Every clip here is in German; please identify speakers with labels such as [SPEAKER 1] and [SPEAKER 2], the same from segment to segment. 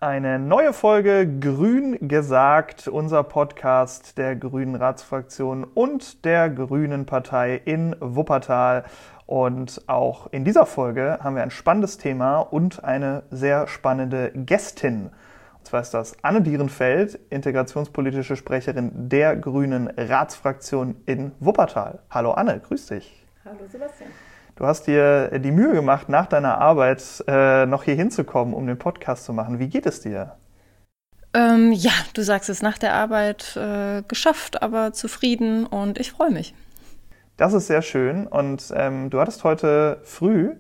[SPEAKER 1] Eine neue Folge Grün gesagt, unser Podcast der Grünen Ratsfraktion und der Grünen Partei in Wuppertal. Und auch in dieser Folge haben wir ein spannendes Thema und eine sehr spannende Gästin. Und zwar ist das Anne Dierenfeld, integrationspolitische Sprecherin der Grünen Ratsfraktion in Wuppertal. Hallo Anne, grüß dich.
[SPEAKER 2] Hallo Sebastian.
[SPEAKER 1] Du hast dir die Mühe gemacht, nach deiner Arbeit noch hier hinzukommen, um den Podcast zu machen. Wie geht es dir?
[SPEAKER 2] Ja, du sagst es, nach der Arbeit geschafft, aber zufrieden und ich freue mich.
[SPEAKER 1] Das ist sehr schön und du hattest heute früh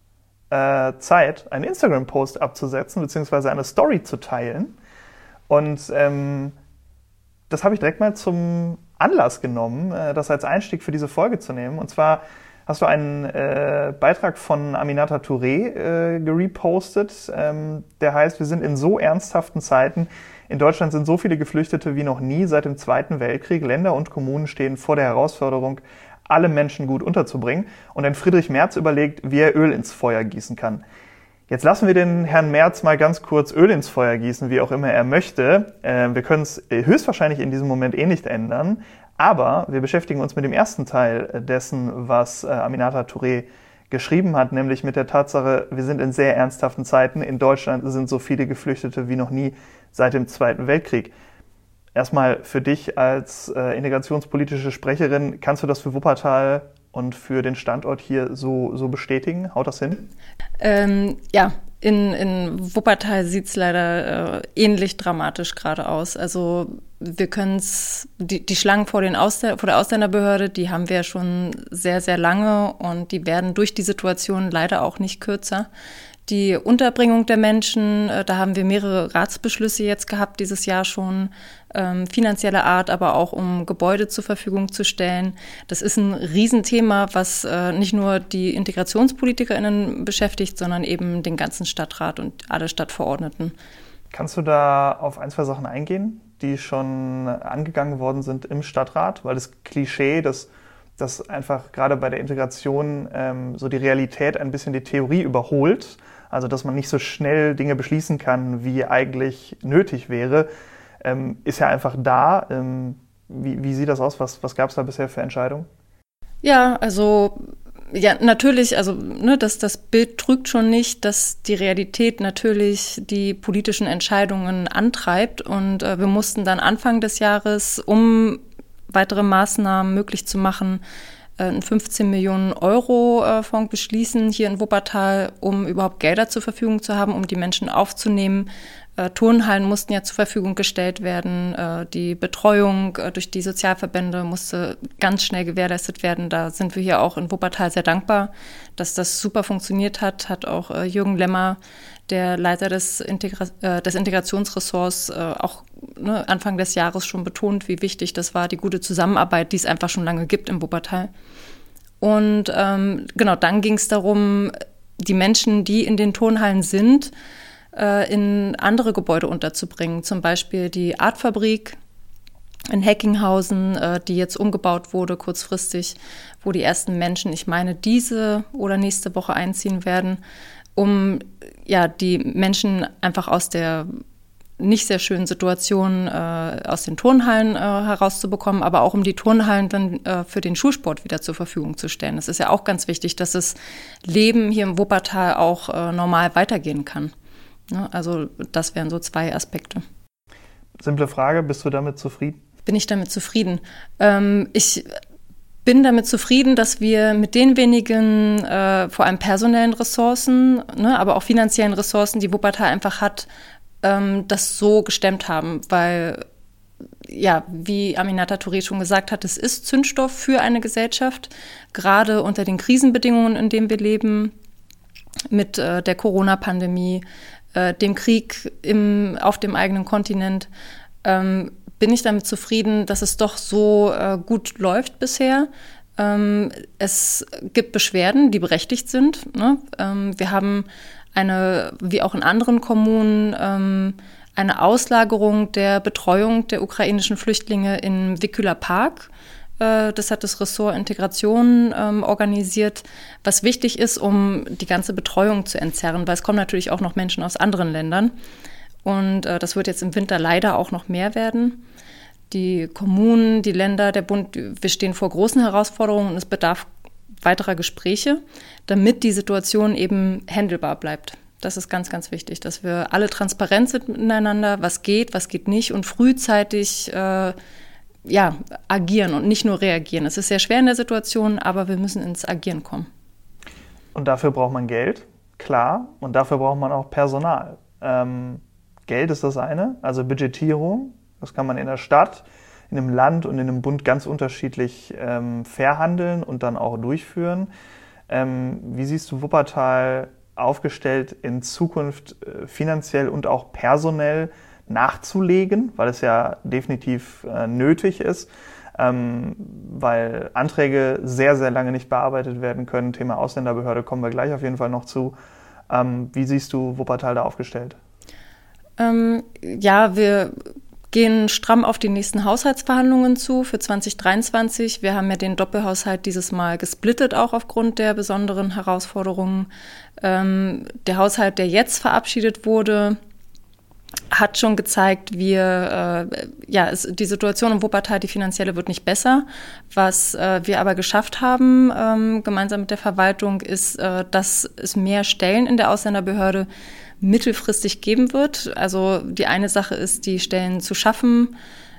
[SPEAKER 1] Zeit, einen Instagram-Post abzusetzen, beziehungsweise eine Story zu teilen. Und das habe ich direkt mal zum Anlass genommen, das als Einstieg für diese Folge zu nehmen. Und zwar hast du einen Beitrag von Aminata Touré gerepostet, der heißt, wir sind in so ernsthaften Zeiten. In Deutschland sind so viele Geflüchtete wie noch nie seit dem Zweiten Weltkrieg. Länder und Kommunen stehen vor der Herausforderung, alle Menschen gut unterzubringen. Und ein Friedrich Merz überlegt, wie er Öl ins Feuer gießen kann. Jetzt lassen wir den Herrn Merz mal ganz kurz Öl ins Feuer gießen, wie auch immer er möchte. Wir können es höchstwahrscheinlich in diesem Moment nicht ändern. Aber wir beschäftigen uns mit dem ersten Teil dessen, was Aminata Touré geschrieben hat, nämlich mit der Tatsache, wir sind in sehr ernsthaften Zeiten. In Deutschland sind so viele Geflüchtete wie noch nie seit dem Zweiten Weltkrieg. Erstmal für dich als integrationspolitische Sprecherin, kannst du das für Wuppertal und für den Standort hier so bestätigen? Haut das hin?
[SPEAKER 2] Ja, in Wuppertal sieht es leider ähnlich dramatisch gerade aus. Also wir können es, die Schlangen vor der Ausländerbehörde, die haben wir ja schon sehr, sehr lange und die werden durch die Situation leider auch nicht kürzer. Die Unterbringung der Menschen, da haben wir mehrere Ratsbeschlüsse jetzt gehabt dieses Jahr schon, finanzieller Art, aber auch um Gebäude zur Verfügung zu stellen. Das ist ein Riesenthema, was nicht nur die IntegrationspolitikerInnen beschäftigt, sondern eben den ganzen Stadtrat und alle Stadtverordneten.
[SPEAKER 1] Kannst du da auf ein, zwei Sachen eingehen, die schon angegangen worden sind im Stadtrat? Weil das Klischee, dass einfach gerade bei der Integration so die Realität ein bisschen die Theorie überholt, also dass man nicht so schnell Dinge beschließen kann, wie eigentlich nötig wäre, ist ja einfach da. Wie sieht das aus? Was gab es da bisher für Entscheidungen?
[SPEAKER 2] Ja, also ja, natürlich, also das Bild trügt schon nicht, dass die Realität natürlich die politischen Entscheidungen antreibt. Und wir mussten dann Anfang des Jahres, um weitere Maßnahmen möglich zu machen, einen 15 Millionen Euro Fonds beschließen hier in Wuppertal, um überhaupt Gelder zur Verfügung zu haben, um die Menschen aufzunehmen. Turnhallen mussten ja zur Verfügung gestellt werden. Die Betreuung durch die Sozialverbände musste ganz schnell gewährleistet werden. Da sind wir hier auch in Wuppertal sehr dankbar, dass das super funktioniert hat. Hat auch Jürgen Lemmer, der Leiter des Integrationsressorts, auch Anfang des Jahres schon betont, wie wichtig das war, die gute Zusammenarbeit, die es einfach schon lange gibt in Wuppertal. Und dann ging es darum, die Menschen, die in den Turnhallen sind, in andere Gebäude unterzubringen. Zum Beispiel die Artfabrik in Heckinghausen, die jetzt umgebaut wurde kurzfristig, wo die ersten Menschen, ich meine, diese oder nächste Woche einziehen werden, um ja die Menschen einfach aus der nicht sehr schönen Situation aus den Turnhallen herauszubekommen, aber auch um die Turnhallen dann für den Schulsport wieder zur Verfügung zu stellen. Das ist ja auch ganz wichtig, dass das Leben hier im Wuppertal auch normal weitergehen kann. Also das wären so zwei Aspekte.
[SPEAKER 1] Simple Frage, bist du damit zufrieden?
[SPEAKER 2] Bin ich damit zufrieden? Ich bin damit zufrieden, dass wir mit den wenigen, vor allem personellen Ressourcen, aber auch finanziellen Ressourcen, die Wuppertal einfach hat, das so gestemmt haben. Weil, ja, wie Aminata Touré schon gesagt hat, es ist Zündstoff für eine Gesellschaft, gerade unter den Krisenbedingungen, in denen wir leben, mit der Corona-Pandemie, dem Krieg auf dem eigenen Kontinent, bin ich damit zufrieden, dass es doch so gut läuft bisher. Es gibt Beschwerden, die berechtigt sind. Wir haben wie auch in anderen Kommunen, eine Auslagerung der Betreuung der ukrainischen Flüchtlinge in Wicküler Park. Das hat das Ressort Integration organisiert, was wichtig ist, um die ganze Betreuung zu entzerren, weil es kommen natürlich auch noch Menschen aus anderen Ländern. Und das wird jetzt im Winter leider auch noch mehr werden. Die Kommunen, die Länder, der Bund, wir stehen vor großen Herausforderungen und es bedarf weiterer Gespräche, damit die Situation eben handelbar bleibt. Das ist ganz, ganz wichtig, dass wir alle transparent sind miteinander, was geht nicht und frühzeitig agieren und nicht nur reagieren. Es ist sehr schwer in der Situation, aber wir müssen ins Agieren kommen.
[SPEAKER 1] Und dafür braucht man Geld, klar, und dafür braucht man auch Personal. Geld ist das eine, also Budgetierung. Das kann man in der Stadt, in einem Land und in einem Bund ganz unterschiedlich verhandeln und dann auch durchführen. Wie siehst du Wuppertal aufgestellt, in Zukunft finanziell und auch personell nachzulegen, weil es ja definitiv nötig ist, weil Anträge sehr, sehr lange nicht bearbeitet werden können. Thema Ausländerbehörde kommen wir gleich auf jeden Fall noch zu. Wie siehst du Wuppertal da aufgestellt?
[SPEAKER 2] Wir gehen stramm auf die nächsten Haushaltsverhandlungen zu für 2023. Wir haben ja den Doppelhaushalt dieses Mal gesplittet, auch aufgrund der besonderen Herausforderungen. Der Haushalt, der jetzt verabschiedet wurde, hat schon gezeigt, die Situation in Wuppertal, die finanzielle, wird nicht besser. Was wir aber geschafft haben, gemeinsam mit der Verwaltung, ist, dass es mehr Stellen in der Ausländerbehörde mittelfristig geben wird. Also die eine Sache ist, die Stellen zu schaffen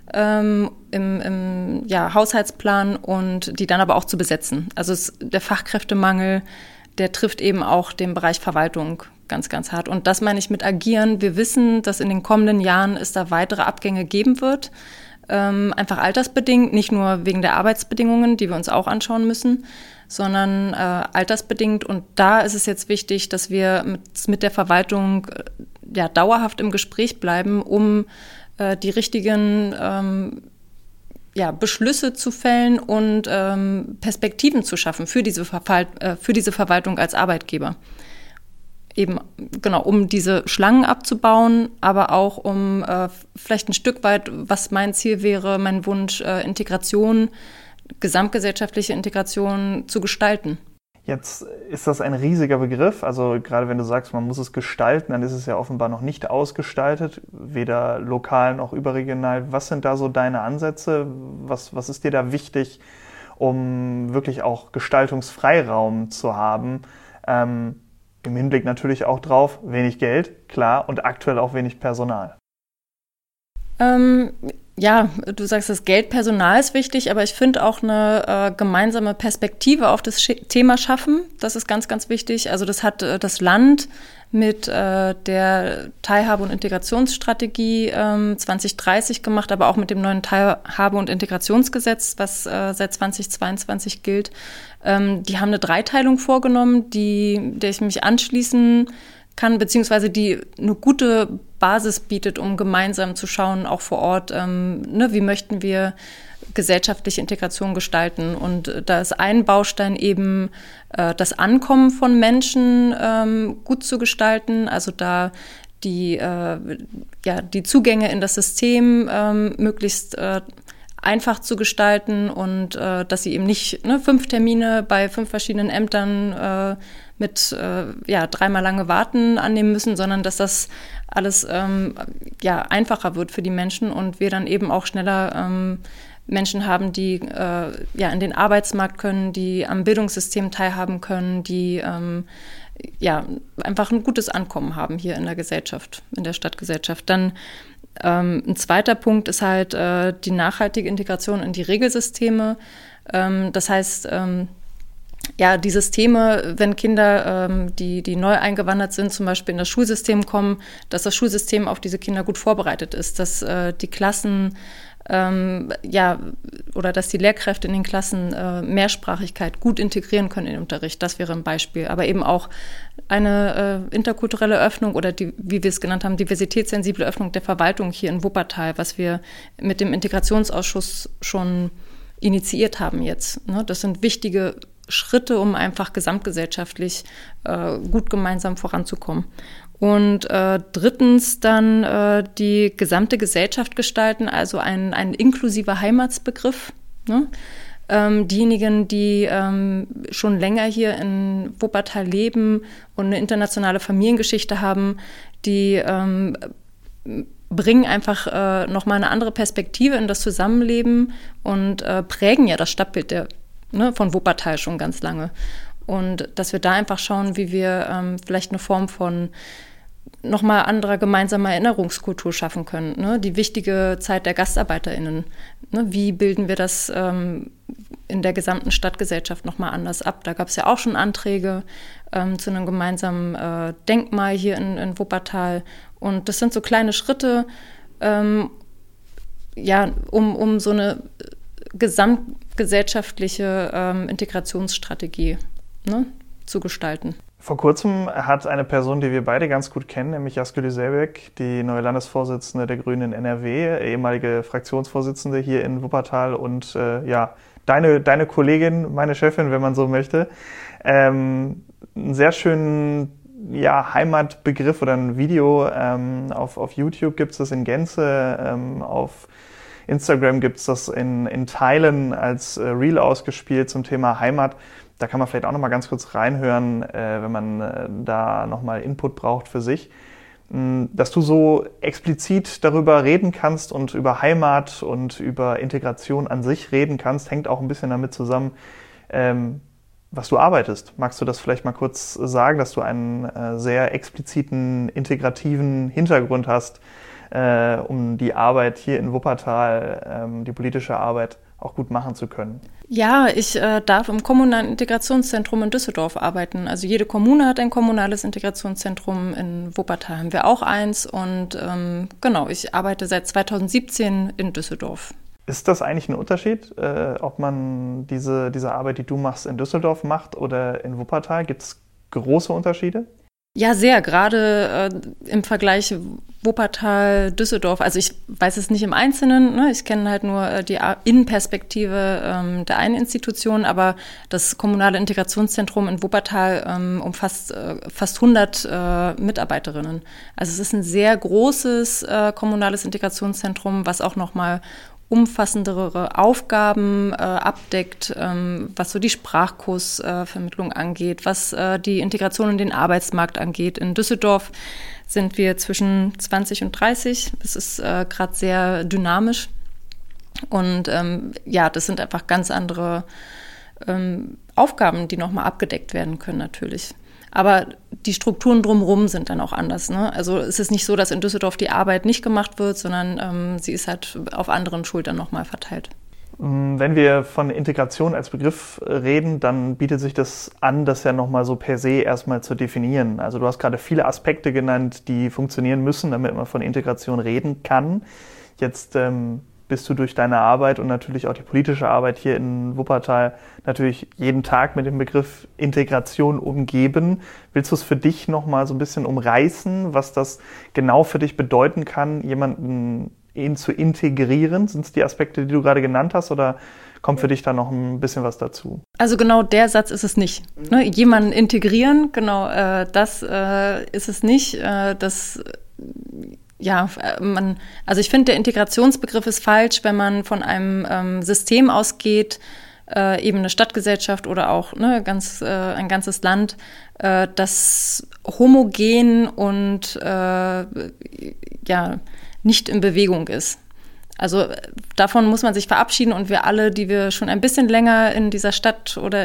[SPEAKER 2] im Haushaltsplan und die dann aber auch zu besetzen. Also der Fachkräftemangel, der trifft eben auch den Bereich Verwaltung ganz, ganz hart. Und das meine ich mit agieren. Wir wissen, dass in den kommenden Jahren es da weitere Abgänge geben wird. Einfach altersbedingt, nicht nur wegen der Arbeitsbedingungen, die wir uns auch anschauen müssen, sondern altersbedingt. Und da ist es jetzt wichtig, dass wir mit der Verwaltung dauerhaft im Gespräch bleiben, um die richtigen Beschlüsse zu fällen und Perspektiven zu schaffen für diese Verwaltung als Arbeitgeber. Eben, genau, um diese Schlangen abzubauen, aber auch um vielleicht ein Stück weit, was mein Ziel wäre, mein Wunsch, Integration, gesamtgesellschaftliche Integration zu gestalten.
[SPEAKER 1] Jetzt ist das ein riesiger Begriff, also gerade wenn du sagst, man muss es gestalten, dann ist es ja offenbar noch nicht ausgestaltet, weder lokal noch überregional. Was sind da so deine Ansätze? Was ist dir da wichtig, um wirklich auch Gestaltungsfreiraum zu haben? Im Hinblick natürlich auch drauf, wenig Geld, klar, und aktuell auch wenig Personal. Du sagst, das Geld, Personal ist wichtig, aber ich finde auch eine gemeinsame Perspektive auf das Thema schaffen. Das ist ganz, ganz wichtig. Also das hat das Land mit der Teilhabe- und Integrationsstrategie 2030 gemacht, aber auch mit dem neuen Teilhabe- und Integrationsgesetz, was seit 2022 gilt. Die haben eine Dreiteilung vorgenommen, der ich mich anschließen kann, beziehungsweise die eine gute Basis bietet, um gemeinsam zu schauen, auch vor Ort, wie möchten wir gesellschaftliche Integration gestalten. Und da ist ein Baustein eben, das Ankommen von Menschen gut zu gestalten, also da die Zugänge in das System möglichst einfach zu gestalten und dass sie eben nicht 5 Termine bei 5 verschiedenen Ämtern mit 3-mal lange Warten annehmen müssen, sondern dass das alles einfacher wird für die Menschen und wir dann eben auch schneller Menschen haben, die in den Arbeitsmarkt können, die am Bildungssystem teilhaben können, die einfach ein gutes Ankommen haben hier in der Gesellschaft, in der Stadtgesellschaft. Dann ein zweiter Punkt ist halt die nachhaltige Integration in die Regelsysteme. Das heißt, die Systeme, wenn Kinder, die neu eingewandert sind, zum Beispiel in das Schulsystem kommen, dass das Schulsystem auf diese Kinder gut vorbereitet ist, dass die Klassen oder dass die Lehrkräfte in den Klassen Mehrsprachigkeit gut integrieren können in den Unterricht. Das wäre ein Beispiel. Aber eben auch eine interkulturelle Öffnung oder wie wir es genannt haben, diversitätssensible Öffnung der Verwaltung hier in Wuppertal, was wir mit dem Integrationsausschuss schon initiiert haben jetzt. Ne? Das sind wichtige Schritte, um einfach gesamtgesellschaftlich gut gemeinsam voranzukommen. Und drittens dann die gesamte Gesellschaft gestalten, also ein inklusiver Heimatsbegriff. Ne? Diejenigen, die schon länger hier in Wuppertal leben und eine internationale Familiengeschichte haben, die
[SPEAKER 2] bringen einfach nochmal eine andere Perspektive in das Zusammenleben und prägen ja das Stadtbild von Wuppertal schon ganz lange. Und dass wir da einfach schauen, wie wir vielleicht eine Form von nochmal anderer gemeinsamer Erinnerungskultur schaffen können. Ne? Die wichtige Zeit der GastarbeiterInnen. Ne? Wie bilden wir das in der gesamten Stadtgesellschaft nochmal anders ab? Da gab es ja auch schon Anträge zu einem gemeinsamen Denkmal hier in Wuppertal. Und das sind so kleine Schritte, um so eine gesamtgesellschaftliche Integrationsstrategie zu gestalten.
[SPEAKER 1] Vor kurzem hat eine Person, die wir beide ganz gut kennen, nämlich Jasgül Selbeck, die neue Landesvorsitzende der Grünen in NRW, ehemalige Fraktionsvorsitzende hier in Wuppertal und deine Kollegin, meine Chefin, wenn man so möchte, einen sehr schönen Heimatbegriff oder ein Video auf YouTube gibt es das in Gänze, auf Instagram gibt es das in Teilen als Reel ausgespielt zum Thema Heimat. Da kann man vielleicht auch noch mal ganz kurz reinhören, wenn man da noch mal Input braucht für sich. Dass du so explizit darüber reden kannst und über Heimat und über Integration an sich reden kannst, hängt auch ein bisschen damit zusammen, was du arbeitest. Magst du das vielleicht mal kurz sagen, dass du einen sehr expliziten, integrativen Hintergrund hast, um die Arbeit hier in Wuppertal, die politische Arbeit auch gut machen zu können?
[SPEAKER 2] Ja, ich darf im kommunalen Integrationszentrum in Düsseldorf arbeiten. Also jede Kommune hat ein kommunales Integrationszentrum. In Wuppertal haben wir auch eins. Und ich arbeite seit 2017 in Düsseldorf.
[SPEAKER 1] Ist das eigentlich ein Unterschied, ob man diese Arbeit, die du machst, in Düsseldorf macht oder in Wuppertal? Gibt es große Unterschiede?
[SPEAKER 2] Ja, sehr. Gerade im Vergleich Wuppertal, Düsseldorf. Also ich weiß es nicht im Einzelnen. Ne? Ich kenne halt nur die Innenperspektive der einen Institution. Aber das kommunale Integrationszentrum in Wuppertal umfasst fast 100 Mitarbeiterinnen. Also es ist ein sehr großes kommunales Integrationszentrum, was auch nochmal umfassendere Aufgaben abdeckt, was so die Sprachkursvermittlung angeht, was die Integration in den Arbeitsmarkt angeht. In Düsseldorf sind wir zwischen 20 und 30. Es ist gerade sehr dynamisch. Und das sind einfach ganz andere Aufgaben, die nochmal abgedeckt werden können natürlich. Aber die Strukturen drumherum sind dann auch anders. Ne? Also es ist nicht so, dass in Düsseldorf die Arbeit nicht gemacht wird, sondern sie ist halt auf anderen Schultern nochmal verteilt.
[SPEAKER 1] Wenn wir von Integration als Begriff reden, dann bietet sich das an, das ja nochmal so per se erstmal zu definieren. Also du hast gerade viele Aspekte genannt, die funktionieren müssen, damit man von Integration reden kann. Jetzt bist du durch deine Arbeit und natürlich auch die politische Arbeit hier in Wuppertal natürlich jeden Tag mit dem Begriff Integration umgeben. Willst du es für dich nochmal so ein bisschen umreißen, was das genau für dich bedeuten kann, jemanden zu integrieren? Sind es die Aspekte, die du gerade genannt hast, oder kommt für dich da noch ein bisschen was dazu? Also
[SPEAKER 2] genau der Satz ist es nicht. Ne? Jemanden integrieren, genau, das ist es nicht. Ich finde, der Integrationsbegriff ist falsch, wenn man von einem System ausgeht, eben eine Stadtgesellschaft oder auch ein ganzes Land, das homogen und nicht in Bewegung ist. Also davon muss man sich verabschieden, und wir alle, die wir schon ein bisschen länger in dieser Stadt oder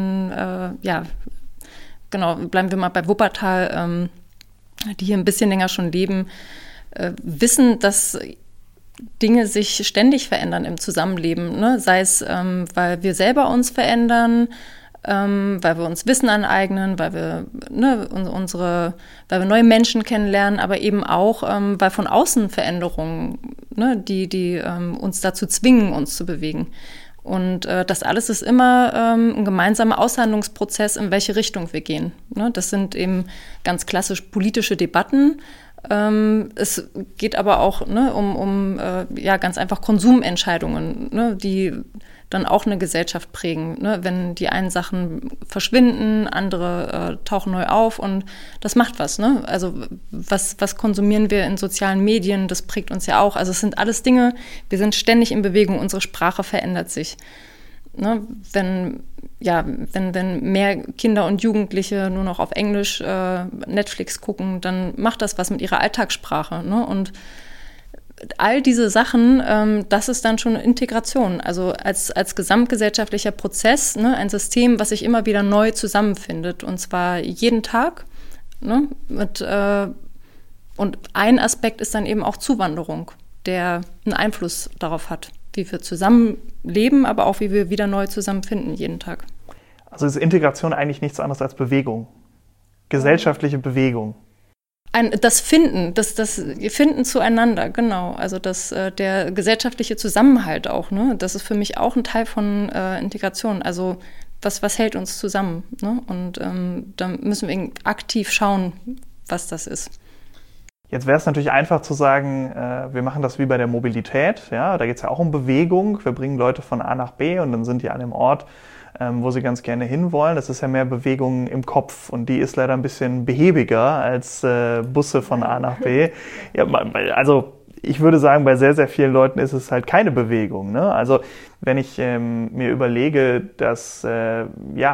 [SPEAKER 2] bleiben wir mal bei Wuppertal, die hier ein bisschen länger schon leben, wissen, dass Dinge sich ständig verändern im Zusammenleben, ne? Sei es, weil wir selber uns verändern, weil wir uns Wissen aneignen, weil wir weil wir neue Menschen kennenlernen, aber eben auch, weil von außen Veränderungen, die uns dazu zwingen, uns zu bewegen. Und das alles ist immer ein gemeinsamer Aushandlungsprozess, in welche Richtung wir gehen. Ne? Das sind eben ganz klassisch politische Debatten. Es geht aber auch um ganz einfach Konsumentscheidungen, die dann auch eine Gesellschaft prägen. Ne? Wenn die einen Sachen verschwinden, andere tauchen neu auf, und das macht was. Ne? Also was konsumieren wir in sozialen Medien, das prägt uns ja auch. Also es sind alles Dinge, wir sind ständig in Bewegung, unsere Sprache verändert sich. ne, wenn mehr Kinder und Jugendliche nur noch auf Englisch Netflix gucken, dann macht das was mit ihrer Alltagssprache. Ne? Und all diese Sachen, das ist dann schon Integration. Also als gesamtgesellschaftlicher Prozess, ne, ein System, was sich immer wieder neu zusammenfindet. Und zwar jeden Tag. Ne, und ein Aspekt ist dann eben auch Zuwanderung, der einen Einfluss darauf hat, wie wir zusammenleben, aber auch wie wir wieder neu zusammenfinden jeden Tag.
[SPEAKER 1] Also ist Integration eigentlich nichts anderes als Bewegung, gesellschaftliche Bewegung.
[SPEAKER 2] Das Finden zueinander, genau. Also der gesellschaftliche Zusammenhalt auch, ne? Das ist für mich auch ein Teil von Integration. Also was hält uns zusammen? Ne? Und da müssen wir aktiv schauen, was das ist.
[SPEAKER 1] Jetzt wäre es natürlich einfach zu sagen, wir machen das wie bei der Mobilität. Ja? Da geht es ja auch um Bewegung. Wir bringen Leute von A nach B und dann sind die an dem Ort, wo sie ganz gerne hinwollen. Das ist ja mehr Bewegung im Kopf und die ist leider ein bisschen behäbiger als Busse von A nach B. Ja, also ich würde sagen, bei sehr, sehr vielen Leuten ist es halt keine Bewegung. Ne? Also wenn ich mir überlege, dass, das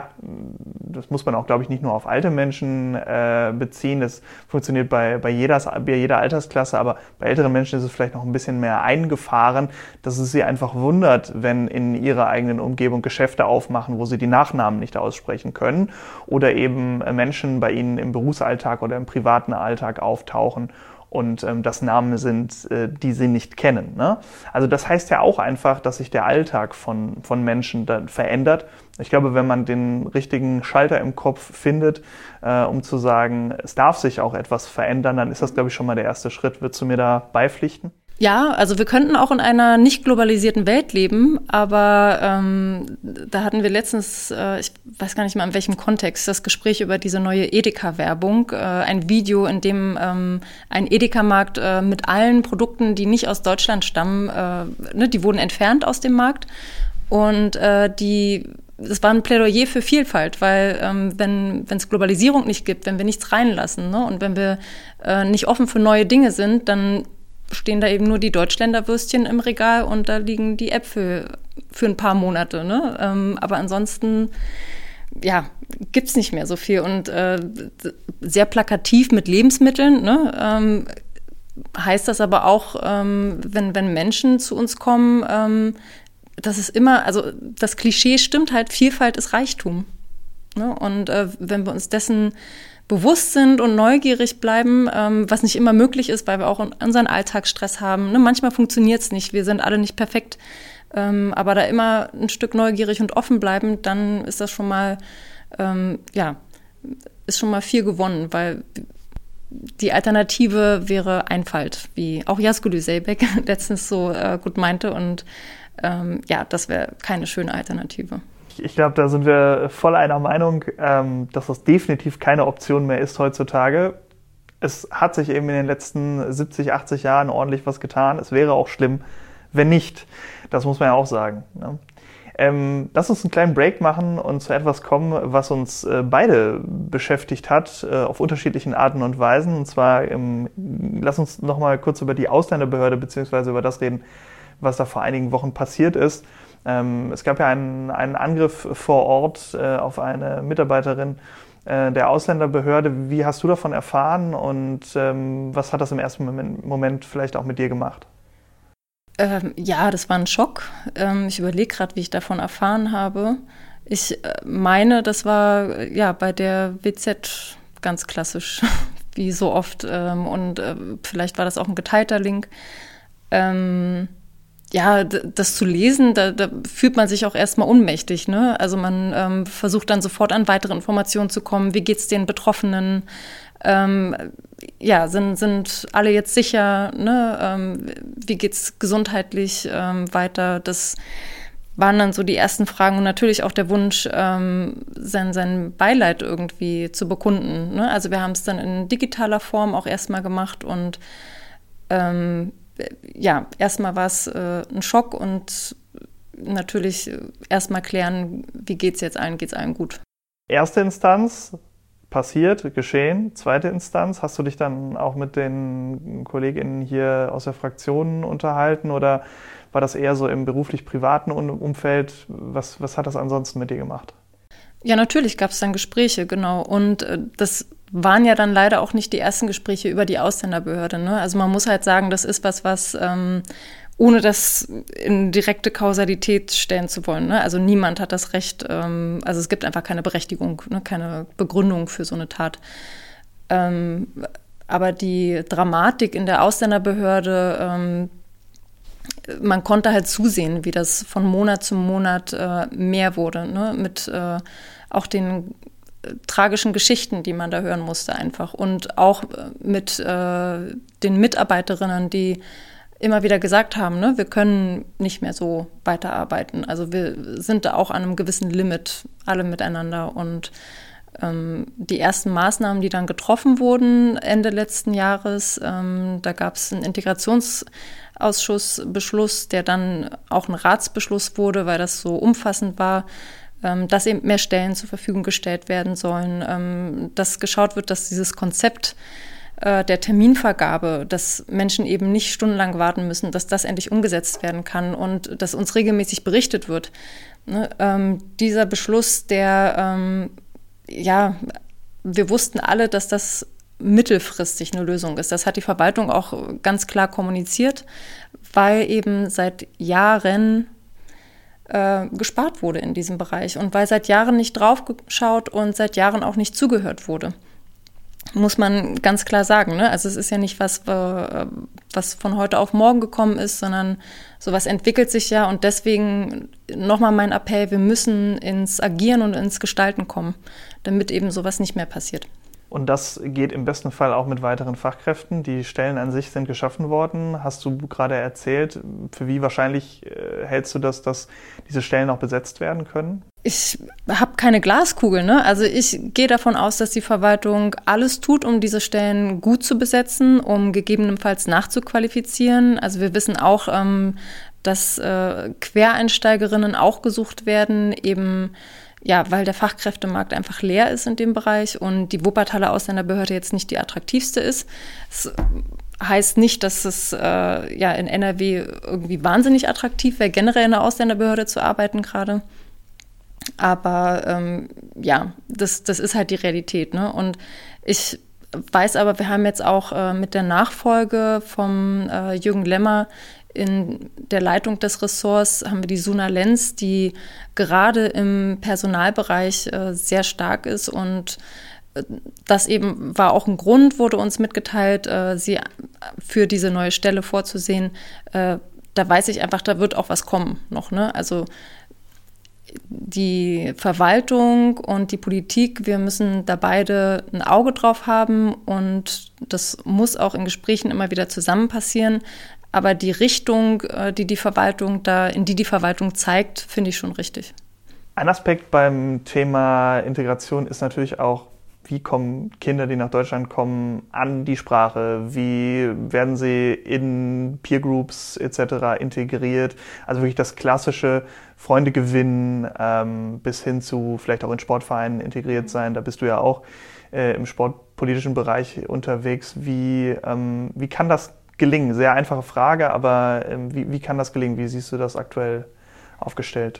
[SPEAKER 1] muss man auch, glaube ich, nicht nur auf alte Menschen beziehen, das funktioniert bei jeder Altersklasse, aber bei älteren Menschen ist es vielleicht noch ein bisschen mehr eingefahren, dass es sie einfach wundert, wenn in ihrer eigenen Umgebung Geschäfte aufmachen, wo sie die Nachnamen nicht aussprechen können oder eben Menschen bei ihnen im Berufsalltag oder im privaten Alltag auftauchen und das Namen sind, die sie nicht kennen. Ne? Also das heißt ja auch einfach, dass sich der Alltag von Menschen dann verändert. Ich glaube, wenn man den richtigen Schalter im Kopf findet, um zu sagen, es darf sich auch etwas verändern, dann ist das, glaube ich, schon mal der erste Schritt. Würdest du mir da beipflichten?
[SPEAKER 2] Ja, also wir könnten auch in einer nicht globalisierten Welt leben, aber da hatten wir letztens, ich weiß gar nicht mal in welchem Kontext, das Gespräch über diese neue Edeka-Werbung, ein Video, in dem ein Edeka-Markt mit allen Produkten, die nicht aus Deutschland stammen, die wurden entfernt aus dem Markt und das war ein Plädoyer für Vielfalt, weil wenn es Globalisierung nicht gibt, wenn wir nichts reinlassen, ne, und wenn wir nicht offen für neue Dinge sind, dann stehen da eben nur die Deutschländerwürstchen im Regal und da liegen die Äpfel für ein paar Monate. Ne? Aber ansonsten, ja, gibt's nicht mehr so viel. Und sehr plakativ mit Lebensmitteln, ne? Heißt das aber auch, wenn Menschen zu uns kommen, das ist immer, also das Klischee stimmt halt, Vielfalt ist Reichtum. Ne? Und wenn wir uns dessen bewusst sind und neugierig bleiben, was nicht immer möglich ist, weil wir auch unseren Alltagsstress haben. Ne? Manchmal funktioniert es nicht, wir sind alle nicht perfekt, aber da immer ein Stück neugierig und offen bleiben, dann ist das schon mal, ist schon mal viel gewonnen, weil die Alternative wäre Einfalt, wie auch Yazgul Zeybek letztens so gut meinte und das wäre keine schöne Alternative.
[SPEAKER 1] Ich glaube, da sind wir voll einer Meinung, dass das definitiv keine Option mehr ist heutzutage. Es hat sich eben in den letzten 70, 80 Jahren ordentlich was getan. Es wäre auch schlimm, wenn nicht. Das muss man ja auch sagen. Ne? Lass uns einen kleinen Break machen und zu etwas kommen, was uns beide beschäftigt hat, auf unterschiedlichen Arten und Weisen. Und zwar, lass uns noch mal kurz über die Ausländerbehörde bzw. über das reden, was da vor einigen Wochen passiert ist. Es gab ja einen Angriff vor Ort auf eine Mitarbeiterin der Ausländerbehörde. Wie hast du davon erfahren und was hat das im ersten Moment vielleicht auch mit dir gemacht?
[SPEAKER 2] Das war ein Schock. Ich überlege gerade, wie ich davon erfahren habe. Ich meine, das war bei der WZ ganz klassisch, wie so oft. Und vielleicht war das auch ein geteilter Link. Das zu lesen, da fühlt man sich auch erstmal ohnmächtig. Ne? Also man versucht dann sofort an weitere Informationen zu kommen. Wie geht's den Betroffenen? Sind alle jetzt sicher? Ne? Wie geht's gesundheitlich weiter? Das waren dann so die ersten Fragen und natürlich auch der Wunsch, sein Beileid irgendwie zu bekunden. Ne? Also wir haben es dann in digitaler Form auch erstmal gemacht und erstmal war es ein Schock und natürlich erstmal klären, wie geht's jetzt allen? Geht's allen gut?
[SPEAKER 1] Erste Instanz, passiert, geschehen, zweite Instanz. Hast du dich dann auch mit den KollegInnen hier aus der Fraktion unterhalten oder war das eher so im beruflich-privaten Umfeld? Was hat das ansonsten mit dir gemacht?
[SPEAKER 2] Ja, natürlich gab es dann Gespräche, genau. Und das waren ja dann leider auch nicht die ersten Gespräche über die Ausländerbehörde. Ne? Also man muss halt sagen, das ist was ohne das in direkte Kausalität stellen zu wollen. Ne? Also niemand hat das Recht, also es gibt einfach keine Berechtigung, ne? Keine Begründung für so eine Tat. Aber die Dramatik in der Ausländerbehörde, man konnte halt zusehen, wie das von Monat zu Monat mehr wurde, ne? Mit auch den tragischen Geschichten, die man da hören musste einfach. Und auch mit den Mitarbeiterinnen, die immer wieder gesagt haben, ne, wir können nicht mehr so weiterarbeiten. Also wir sind da auch an einem gewissen Limit, alle miteinander. Und die ersten Maßnahmen, die dann getroffen wurden Ende letzten Jahres, da gab es einen Integrationsausschussbeschluss, der dann auch ein Ratsbeschluss wurde, weil das so umfassend war, dass eben mehr Stellen zur Verfügung gestellt werden sollen, dass geschaut wird, dass dieses Konzept der Terminvergabe, dass Menschen eben nicht stundenlang warten müssen, dass das endlich umgesetzt werden kann und dass uns regelmäßig berichtet wird. Ne? Dieser Beschluss, der, ja, wir wussten alle, dass das mittelfristig eine Lösung ist. Das hat die Verwaltung auch ganz klar kommuniziert, weil eben seit Jahren gespart wurde in diesem Bereich und weil seit Jahren nicht draufgeschaut und seit Jahren auch nicht zugehört wurde. Muss man ganz klar sagen, ne? Also es ist ja nicht was von heute auf morgen gekommen ist, sondern sowas entwickelt sich ja und deswegen nochmal mein Appell, wir müssen ins Agieren und ins Gestalten kommen, damit eben sowas nicht mehr passiert.
[SPEAKER 1] Und das geht im besten Fall auch mit weiteren Fachkräften. Die Stellen an sich sind geschaffen worden. Hast du gerade erzählt, für wie wahrscheinlich hältst du das, dass diese Stellen auch besetzt werden können?
[SPEAKER 2] Ich habe keine Glaskugel, ne? Also ich gehe davon aus, dass die Verwaltung alles tut, um diese Stellen gut zu besetzen, um gegebenenfalls nachzuqualifizieren. Also wir wissen auch, dass Quereinsteigerinnen auch gesucht werden, eben ja, weil der Fachkräftemarkt einfach leer ist in dem Bereich und die Wuppertaler Ausländerbehörde jetzt nicht die attraktivste ist. Das heißt nicht, dass es in NRW irgendwie wahnsinnig attraktiv wäre, generell in der Ausländerbehörde zu arbeiten gerade. Aber das ist halt die Realität. Ne? Und ich weiß aber, wir haben jetzt auch mit der Nachfolge vom Jürgen Lemmer in der Leitung des Ressorts haben wir die Suna Lenz, die gerade im Personalbereich sehr stark ist. Und das eben war auch ein Grund, wurde uns mitgeteilt, sie für diese neue Stelle vorzusehen. Da weiß ich einfach, da wird auch was kommen noch. Ne? Also die Verwaltung und die Politik, wir müssen da beide ein Auge drauf haben. Und das muss auch in Gesprächen immer wieder zusammen passieren. Aber die Richtung, in die die Verwaltung zeigt, finde ich schon richtig.
[SPEAKER 1] Ein Aspekt beim Thema Integration ist natürlich auch, wie kommen Kinder, die nach Deutschland kommen, an die Sprache? Wie werden sie in Peergroups etc. integriert? Also wirklich das klassische Freunde gewinnen, bis hin zu vielleicht auch in Sportvereinen integriert sein. Da bist du ja auch im sportpolitischen Bereich unterwegs. Wie kann das gelingen? Sehr einfache Frage, aber wie kann das gelingen? Wie siehst du das aktuell aufgestellt?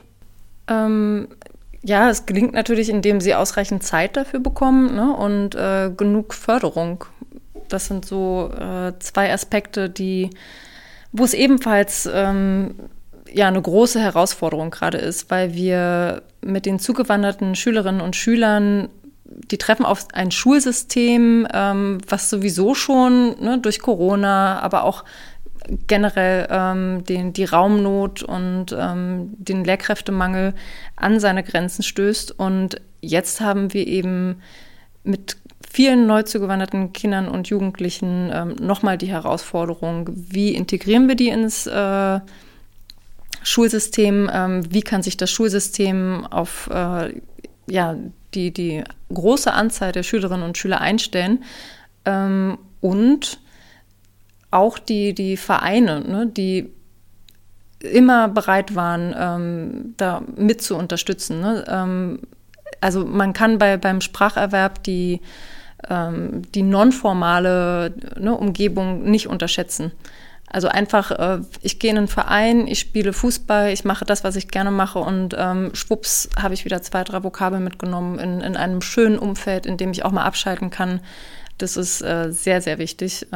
[SPEAKER 2] Ja, es gelingt natürlich, indem sie ausreichend Zeit dafür bekommen, ne, und genug Förderung. Das sind so zwei Aspekte, wo es ebenfalls eine große Herausforderung gerade ist, weil wir mit den zugewanderten Schülerinnen und Schülern, die treffen auf ein Schulsystem, was sowieso schon durch Corona, aber auch generell die Raumnot und den Lehrkräftemangel an seine Grenzen stößt. Und jetzt haben wir eben mit vielen neu zugewanderten Kindern und Jugendlichen nochmal die Herausforderung, wie integrieren wir die ins Schulsystem, wie kann sich das Schulsystem auf die große Anzahl der Schülerinnen und Schüler einstellen, und auch die Vereine, ne, die immer bereit waren, da mit zu unterstützen. Ne? also man kann beim Spracherwerb die nonformale Umgebung nicht unterschätzen. Also einfach, ich gehe in einen Verein, ich spiele Fußball, ich mache das, was ich gerne mache und schwupps habe ich wieder 2, 3 Vokabeln mitgenommen in einem schönen Umfeld, in dem ich auch mal abschalten kann. Das ist sehr, sehr wichtig.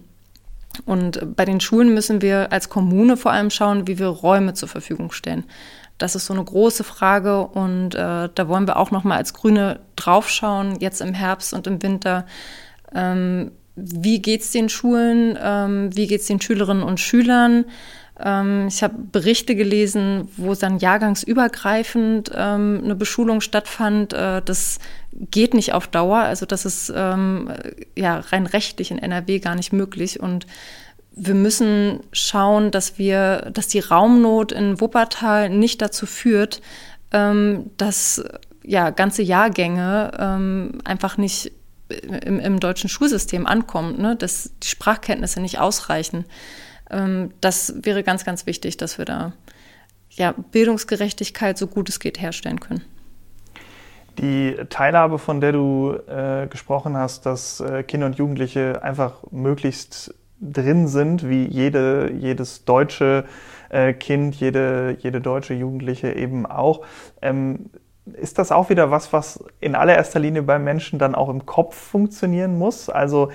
[SPEAKER 2] Und bei den Schulen müssen wir als Kommune vor allem schauen, wie wir Räume zur Verfügung stellen. Das ist so eine große Frage und da wollen wir auch noch mal als Grüne draufschauen, jetzt im Herbst und im Winter. Wie geht's den Schulen? Wie geht's den Schülerinnen und Schülern? Ich habe Berichte gelesen, wo dann jahrgangsübergreifend eine Beschulung stattfand. Das geht nicht auf Dauer. Also das ist rein rechtlich in NRW gar nicht möglich. Und wir müssen schauen, dass die Raumnot in Wuppertal nicht dazu führt, dass ganze Jahrgänge einfach nicht im deutschen Schulsystem ankommen, ne? Dass die Sprachkenntnisse nicht ausreichen. Das wäre ganz, ganz wichtig, dass wir da Bildungsgerechtigkeit so gut es geht herstellen können.
[SPEAKER 1] Die Teilhabe, von der du gesprochen hast, dass Kinder und Jugendliche einfach möglichst drin sind, wie jedes deutsche Kind, jede deutsche Jugendliche eben auch. Ist das auch wieder was in allererster Linie beim Menschen dann auch im Kopf funktionieren muss? Also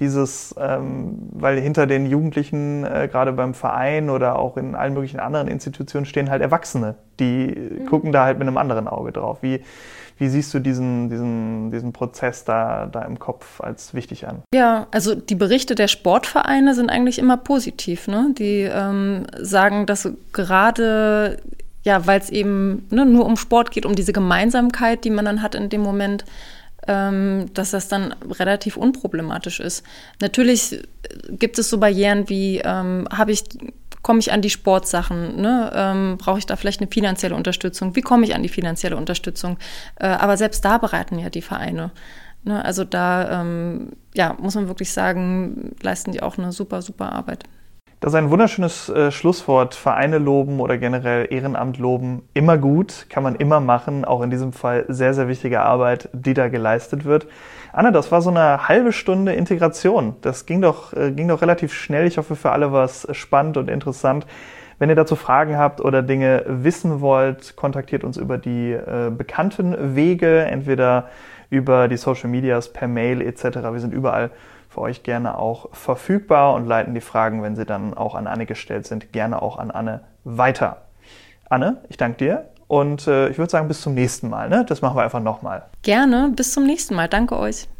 [SPEAKER 1] weil hinter den Jugendlichen, gerade beim Verein oder auch in allen möglichen anderen Institutionen, stehen halt Erwachsene, die gucken da halt mit einem anderen Auge drauf. Wie siehst du diesen Prozess da im Kopf als wichtig an?
[SPEAKER 2] Ja, also die Berichte der Sportvereine sind eigentlich immer positiv, ne? Die sagen, dass gerade weil es eben nur um Sport geht, um diese Gemeinsamkeit, die man dann hat in dem Moment, dass das dann relativ unproblematisch ist. Natürlich gibt es so Barrieren wie, komme ich an die Sportsachen, ne? Brauche ich da vielleicht eine finanzielle Unterstützung? Wie komme ich an die finanzielle Unterstützung? Aber selbst da bereiten ja die Vereine. Ne? Also da muss man wirklich sagen, leisten die auch eine super, super Arbeit.
[SPEAKER 1] Das ist ein wunderschönes Schlusswort. Vereine loben oder generell Ehrenamt loben, immer gut, kann man immer machen. Auch in diesem Fall sehr, sehr wichtige Arbeit, die da geleistet wird. Anne, das war so eine halbe Stunde Integration. Das ging doch relativ schnell. Ich hoffe, für alle war es spannend und interessant. Wenn ihr dazu Fragen habt oder Dinge wissen wollt, kontaktiert uns über die bekannten Wege, entweder über die Social Medias, per Mail etc. Wir sind überall für euch gerne auch verfügbar und leiten die Fragen, wenn sie dann auch an Anne gestellt sind, gerne auch an Anne weiter. Anne, ich danke dir und ich würde sagen, bis zum nächsten Mal. Ne? Das machen wir einfach nochmal.
[SPEAKER 2] Gerne, bis zum nächsten Mal. Danke euch.